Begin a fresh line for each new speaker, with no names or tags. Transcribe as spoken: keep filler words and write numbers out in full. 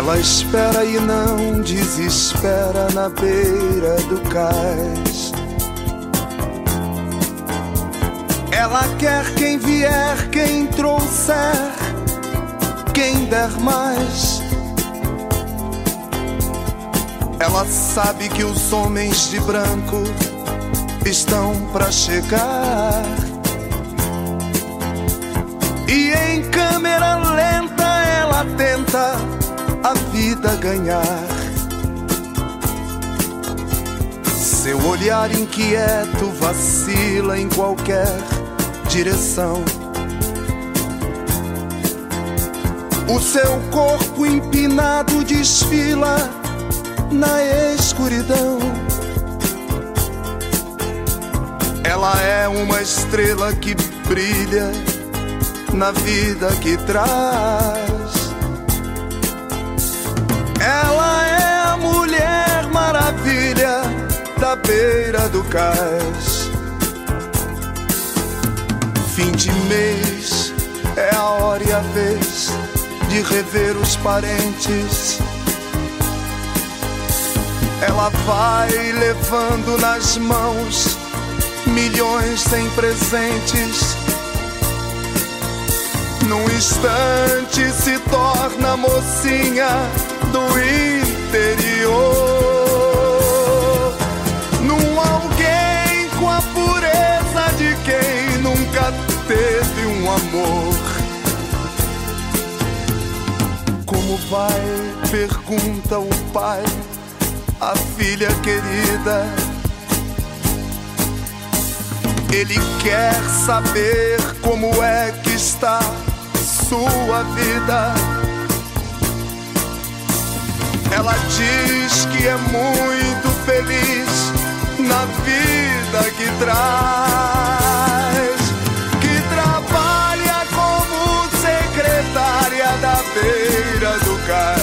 Ela espera e não desespera na beira do cais. Ela quer quem vier, quem trouxer, quem der mais. Ela sabe que os homens de branco estão pra chegar. E em câmera lenta ela tenta a vida ganhar. Seu olhar inquieto vacila em qualquer direção. O seu corpo empinado desfila na escuridão. Ela é uma estrela que brilha na vida que traz. Ela é a Mulher Maravilha da beira do cais. Fim de mês é a hora e a vez de rever os parentes. Ela vai levando nas mãos milhões em presentes. Num instante se torna mocinha do interior. Num alguém com a pureza de quem nunca teve um amor. Como vai? Pergunta o pai a filha querida. Ele quer saber como é que está sua vida. Ela diz que é muito feliz na vida que traz, que trabalha como secretária da beira do cais.